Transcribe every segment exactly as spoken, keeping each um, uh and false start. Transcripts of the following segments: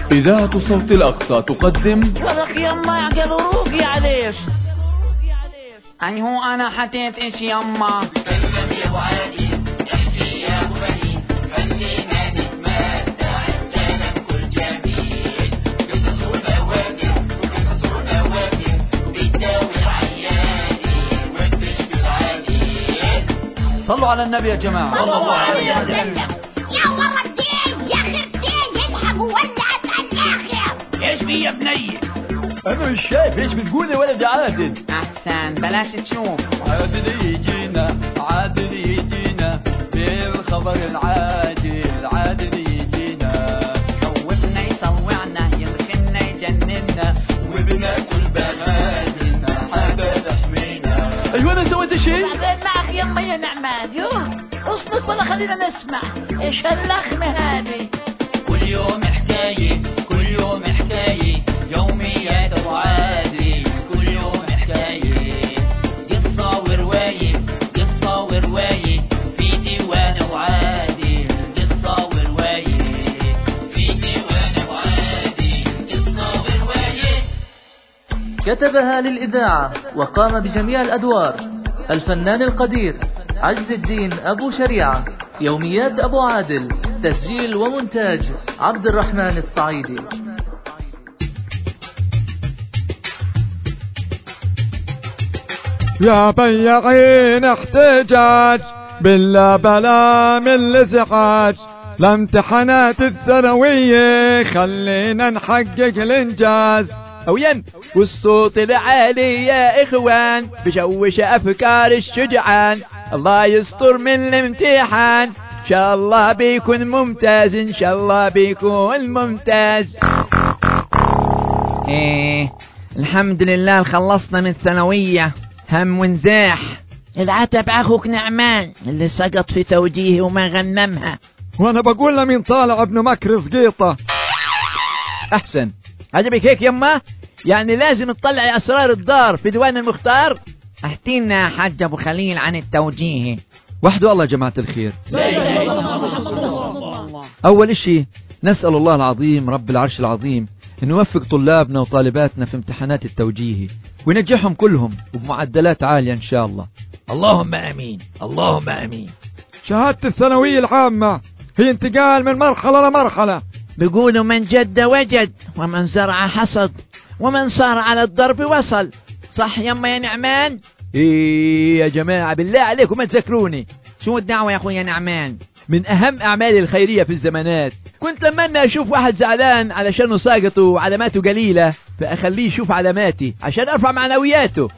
إذاعة صوت الأقصى تقدم ولك يما يعقلوا روقي عليش. أي هو أنا حتيت إيش يما فنم يا أبو عادي احكي يا أبو بني خلينا نتمتع الكلام كل جميل قصص ونواجه وقصص ونواجه بتداوي العياني وبتشفي العليل. صلوا على النبي يا جماعة صلى الله عليه وسلم. يا مرتين يا خرتين يذهب وولعت الآخر. ايش في يا بني؟ أنا مش شايف إيش بتقول يا ولد عادل. أحسن بلاش تشوف. عادل يجينا عادل يجينا بالخبر العاجل عادل يجينا خوفنا يصوعنا يلخنا يجننا وبناكل بنادلنا حاجة تحمينا. أيوة أنا سويت شيء؟ بعدين معك يما يا نعمان. يوه اصمت ولا خلينا نسمع ايش هاللخمة هذه. كل يوم حكاية كل يوم حكاية يوميات أبو عادل كل يوم حكاية قصة ورواية قصة ورواية في ديوان أبو عادل قصة ورواية في ديوان أبو عادل قصة ورواية. كتبها للإذاعة وقام بجميع الأدوار الفنان القدير عز الدين أبو شريعة. يوميات أبو عادل تسجيل ومونتاج عبد الرحمن الصعيدي. يا بياعين احتجاج بالله بلا من الازعاج لامتحانات الثانوية خلينا نحقق الانجاز. أوين والصوت العالي يا إخوان بشوش أفكار الشجعان. الله يستر من الامتحان إن شاء الله بيكون ممتاز إن شاء الله بيكون ممتاز. إيه الحمد لله خلصنا من الثانوية هم ونزاح. العتب أخوك نعمان اللي سقط في توجيهي وما غنمها. وانا بقول له مين طالع ابن مكر سقيطة. أحسن عجبك هيك يما؟ يعني لازم تطلعي أسرار الدار في ديوان المختار. احكينا يا حاج أبو خليل عن التوجيه. وحده الله جماعة الخير. أول إشي نسأل الله العظيم رب العرش العظيم أن يوفق طلابنا وطالباتنا في امتحانات التوجيهي وينجحهم كلهم وبمعدلات عالية إن شاء الله. اللهم آمين اللهم آمين. شهادة الثانوية العامة هي انتقال من مرحلة لمرحلة. بيقولوا من جد وجد ومن زرع حصد ومن صار على الضرب وصل. صح يما يا نعمان؟ إيه يا جماعة بالله عليكم ما تذكروني. شو الدعوة يا أخويا نعمان؟ من أهم أعمالي الخيرية في الزمانات. كنت لما أشوف واحد زعلان علشان ساقطه وعلاماته قليلة فأخليه يشوف علاماتي عشان أرفع معنوياته.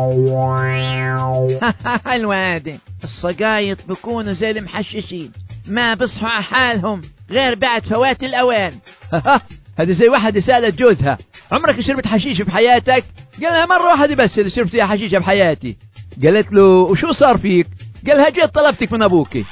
حلوة هذه. الصقايط بيكونوا زي المحششين ما بصحوا على حالهم غير بعد فوات الأوان. هذه زي واحدة سألت جوزها عمرك شربت حشيش في حياتك؟ قالها مرة واحدة بس اللي شربت فيها حشيشة في حياتي. قالت له وشو صار فيك؟ قالها جيت طلبتك من أبوكي.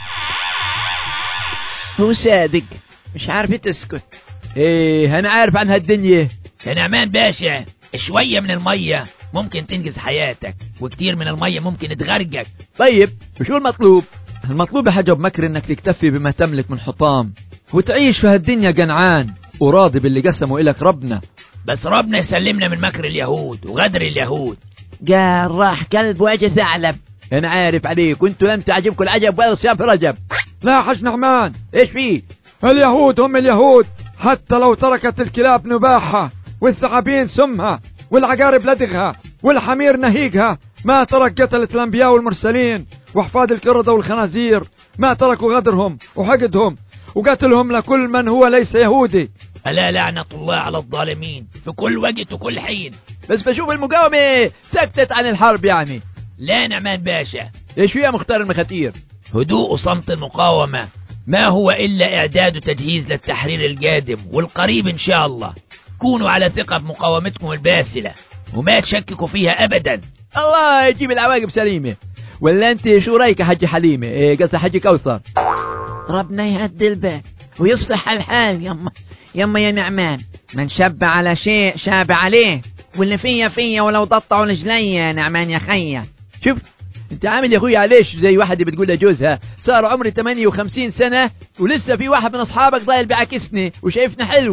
هو صادق مش عارفة تسكت. ايه انا عارف عن هالدنيا يا نعمان باشا. شوية من المية ممكن تنقذ حياتك وكتير من المية ممكن تغرقك. طيب وشو المطلوب؟ المطلوب يا حاج أبو مكر انك تكتفي بما تملك من حطام وتعيش في هالدنيا قنعان وراضي باللي قسمه إلك ربنا. بس ربنا يسلمنا من مكر اليهود وغدر اليهود. قال راح كلب واجه ثعلب. انا عارف عليك كنتوا لم تعجبكم العجب ولا الصيام في رجب. لا يا حاج نعمان. ايش فيه؟ اليهود هم اليهود حتى لو تركت الكلاب نباحها والثعابين سمها والعقارب لدغها والحمير نهيقها ما ترك قتلت الأنبياء والمرسلين وحفاد القردة والخنازير. ما تركوا غدرهم وحقدهم وقتلهم لكل من هو ليس يهودي. ألا لعنة الله على الظالمين في كل وقت وكل حين. بس بشوف المقاومة سكتت عن الحرب يعني. لا نعمان باشا. ايش فيها مختار المخاتير؟ هدوء وصمت المقاومة ما هو إلا إعداد وتجهيز للتحرير القادم والقريب إن شاء الله. كونوا على ثقة بمقاومتكم الباسلة وما تشككوا فيها أبدا. الله يجيب العواقب سليمة. ولا أنت شو رأيك يا حج حليمة؟ إيه قصة حج كوثر. ربنا يهدي البال ويصلح الحال يما يما يا نعمان. من شب على شيء شاب عليه واللي فيا فيا ولو ضطعوا رجلي يا نعمان يا خيا. شوف انت عامل يا اخوي عليش زي واحدة بتقول لجوزها صار عمري ثمانية وخمسين سنة ولسه في واحد من اصحابك ضايل بعكسني وشايفنا حلوة.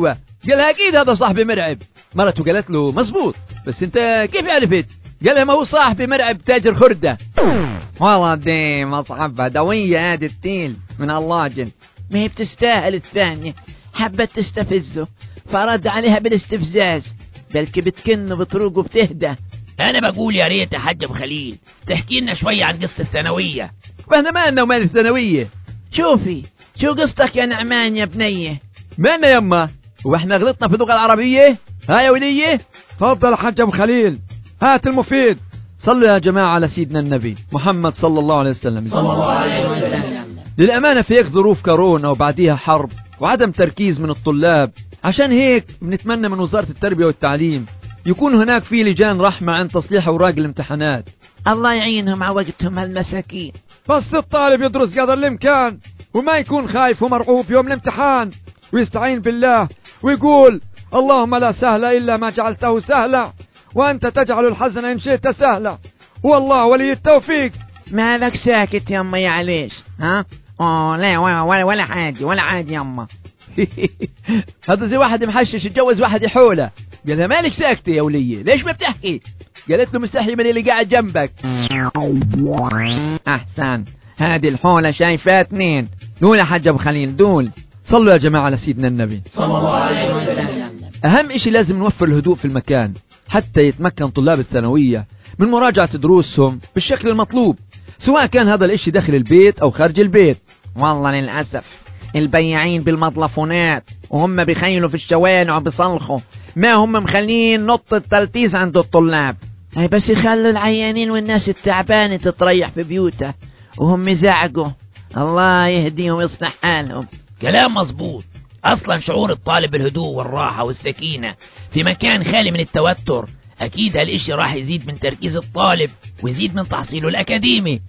قالها أكيد هذا صاحبي مرعب. مرته قالت له مزبوط، بس أنت كيف عرفت؟ قالها ما هو صاحبي مرعب تاجر خردة. والله دي مصعب بدوية هذه التيل من اللاجن، ما هي بتستاهل الثانية، حبت تستفزه فرد عليها بالاستفزاز، بلكي بتكن بطروق وبتهدى. انا بقول يا ريت يا حاج ابو خليل تحكي لنا شويه عن قصه الثانويه. واحنا مالنا ومال الثانويه؟ شوفي شو قصتك يا نعمان يا بنيه؟ مالنا يما، واحنا غلطنا في اللغه العربيه؟ ها يا وليه؟ تفضل يا حاج ابو خليل، هات المفيد. صلوا يا جماعه على سيدنا النبي محمد صلى الله عليه وسلم. صلى الله عليه وسلم. للامانه في هيك ظروف كورونا وبعديها حرب وعدم تركيز من الطلاب، عشان هيك بنتمنى من وزاره التربيه والتعليم يكون هناك في لجان رحمة عن تصليح أوراق الامتحانات. الله يعينهم على وقتهم هالمساكين. بس الطالب يدرس قدر الإمكان وما يكون خايف ومرعوب يوم الامتحان، ويستعين بالله ويقول اللهم لا سهل إلا ما جعلته سهلا وأنت تجعل الحزن إن شئت سهلا، والله ولي التوفيق. مالك ساكت يما يا عليش؟ ها؟ أوه لا ولا ولا عادي ولا عادي يما. هذا زي واحد محشش يتجوز واحد يحوله. قالها مالك ساكتة يا ولية، ليش ما بتحكي؟ قالت له مستحي من اللي قاعد جنبك. أحسن، هذه الحولة شايفة اثنين. دول يا حاج أبو خليل دول. صلوا يا جماعة على سيدنا النبي صلى الله عليه وسلم. أهم إشي لازم نوفر الهدوء في المكان حتى يتمكن طلاب الثانوية من مراجعة دروسهم بالشكل المطلوب، سواء كان هذا الإشي داخل البيت أو خارج البيت. والله للأسف البياعين بالمضلفونات وهم بيخيلوا في الشوارع وبيصلخوا، ما هم مخلين نط التلتيس عند الطلاب. هي بس يخلوا العيانين والناس التعبانة تتريح في بيوتها وهم يزعقوا. الله يهديهم ويصلح حالهم. كلام مظبوط. اصلا شعور الطالب بالهدوء والراحة والسكينة في مكان خالي من التوتر اكيد هالاشي راح يزيد من تركيز الطالب ويزيد من تحصيله الاكاديمي.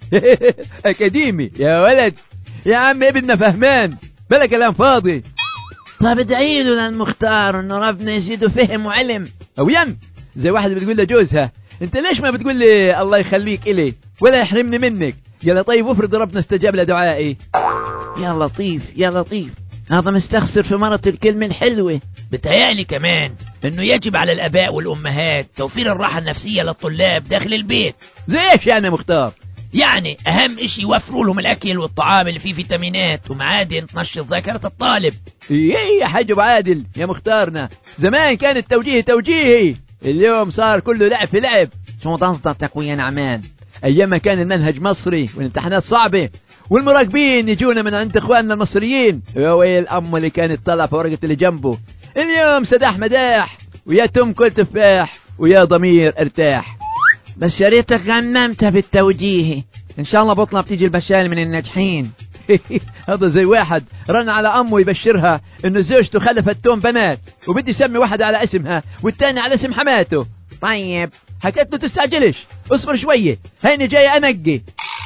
اكاديمي يا ولد، يا عم ابننا فهمان بلا كلام فاضي. طب ادعي له للمختار انه ربنا يزيده فهم وعلم. او ين زي واحد بتقول لجوزها انت ليش ما بتقول لي الله يخليك الي ولا يحرمني منك؟ يلا طيب افرض ربنا استجاب لدعائي. يا لطيف يا لطيف، هذا مستخسر في مرة الكلمة الحلوة. بتهيألي كمان انه يجب على الاباء والامهات توفير الراحة النفسية للطلاب داخل البيت. زي ايش يعني مختار؟ يعني اهم اشي يوفروا لهم الاكل والطعام اللي فيه فيتامينات ومعادن تنشط ذاكرة الطالب. ايه يا حاج ابو عادل يا مختارنا، زمان كان التوجيه توجيهي، اليوم صار كله لعب في لعب. شو قصدك يا اخويا نعمان؟ ايام ما كان المنهج مصري والامتحانات صعبة والمراقبين يجونا من عند اخواننا المصريين، يا ويل الام اللي كانت طالعة في ورقة اللي جنبه. اليوم سداح مداح ويا تم كل تفاح ويا ضمير ارتاح. بس يا ريتك غنمتها بالتوجيهي، ان شاء الله بطلع بتيجي البشال من الناجحين. هذا زي واحد رن على امه يبشرها انه زوجته خلفت توم بنات وبدي يسمي واحد على اسمها والتاني على اسم حماته. طيب حكيت له تستعجلش اصبر شوية هيني جاي انقي.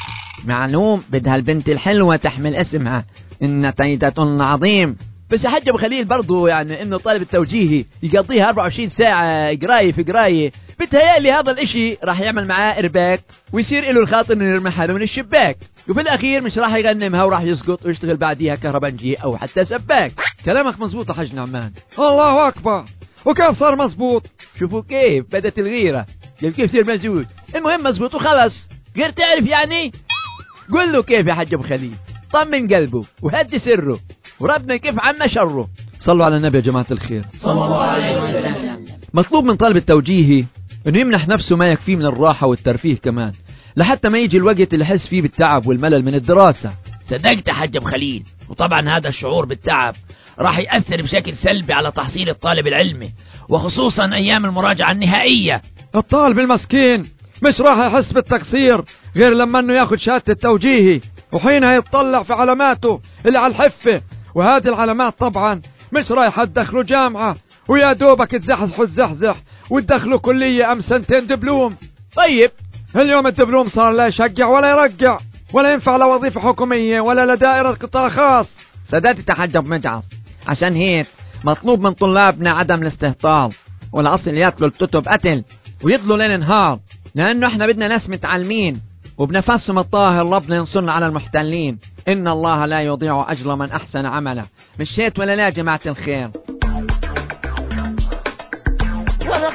معلوم بدها البنت الحلوة تحمل اسمها ان تيدة عظيم. بس يا حاج ابو خليل برضو يعني انه طالب التوجيهي يقضيها أربعة وعشرين ساعة قراية في قراية، بتهيألي هذا الاشي راح يعمل معاه ارباك ويصير له الخاطر انه يرمي حاله من الشباك، وفي الاخير مش راح يغنمها وراح يسقط ويشتغل بعديها كهربنجي او حتى سباك. كلامك مزبوط يا حاج نعمان. الله اكبر، وكيف صار مزبوط؟ شوفوا كيف بدت الغيرة، كيف تصير مزبوط. المهم مزبوط وخلص، غير تعرف يعني. قل له كيف يا حاج ابو خليل، طمن قلبه وهدي سره وربنا كيف عنا شره. صلوا على النبي يا جماعة الخير صلى الله عليه وسلم. مطلوب من طالب التوجيهي انه يمنح نفسه ما يكفيه من الراحة والترفيه كمان، لحتى ما يجي الوقت اللي يحس فيه بالتعب والملل من الدراسة. صدقت يا حاج ابو خليل، وطبعا هذا الشعور بالتعب راح يأثر بشكل سلبي على تحصيل الطالب العلمي، وخصوصا ايام المراجعة النهائية. الطالب المسكين مش راح يحس بالتقصير غير لما انه ياخد شهادة التوجيهي، وحينها يتطلع في علاماته اللي على الحفة، وهذه العلامات طبعا مش رايحة تدخله جامعة ويا دوبك تزحزحوا تزحزح وتدخلوا كلية ام سنتين دبلوم. طيب اليوم الدبلوم صار لا يشجع ولا يرجع ولا ينفع لوظيفة حكومية ولا لدائرة قطاع خاص. سادات تحجب مجعص، عشان هيك مطلوب من طلابنا عدم الاستهتار، والاصل ياكلوا الكتب قتل ويضلوا ليل نهار، لانه احنا بدنا ناس متعلمين وبنفسهم الطاهر ربنا ينصرنا على المحتلين. ان الله لا يضيع اجر من احسن عملا. مش هيك ولا لا يا جماعة الخير؟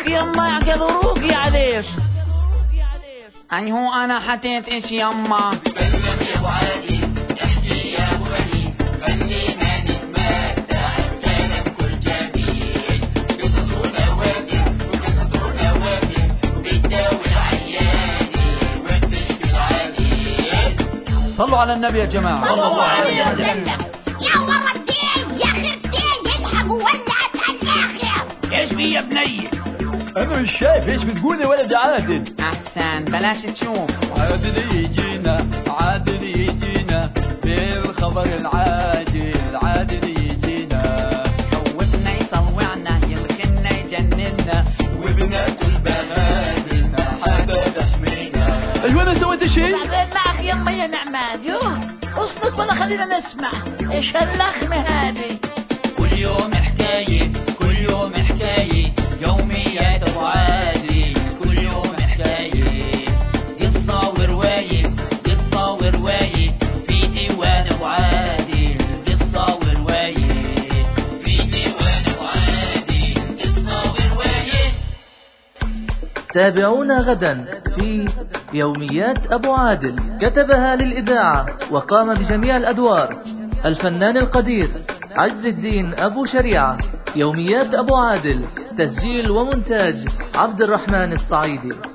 يما يعقل روقي عليك. أي هو أنا حتيت إيش يما؟ تكلم يا ابو عادل، احكي يا ابو وليد، خلينا نتمتع بكلام كل جميل. قصص ونوادر وقصص ونوادر وبتداوي العياني وبتشفي العليل. صلوا على النبي يا جماعة. صلى الله عليه وسلم. يا مرتين يا خرتين يذهب وولعت الآخر. ايش في يا بني؟ أنا مش شايف إيش بتقول يا ولد عادل. أحسن بلاش تشوف. عادل يجينا عادل يجينا بالخبر العاجل، عادل يجينا خوفنا يصوعنا يلخنا يجننا وبنات البنات حاجة تحمينا. أيوة أنا سويت شيء؟ بعدين معك يما يا نعمان. يوه اصلك ولا خلينا نسمع ايش هاللخمة هذه. كل يوم حكاية كل يوم حكاية يوميات ابو عادل. كل يوم حكاية قصة ورواية قصة ورواية في ديوان ابو عادل. قصة ورواية في ديوان ابو عادل. قصة ورواية. تابعونا غدا في يوميات أبو عادل. كتبها للإذاعة وقام بجميع الأدوار الفنان القدير عز الدين أبو شريعة. يوميات أبو عادل، تسجيل ومونتاج عبد الرحمن الصعيدي.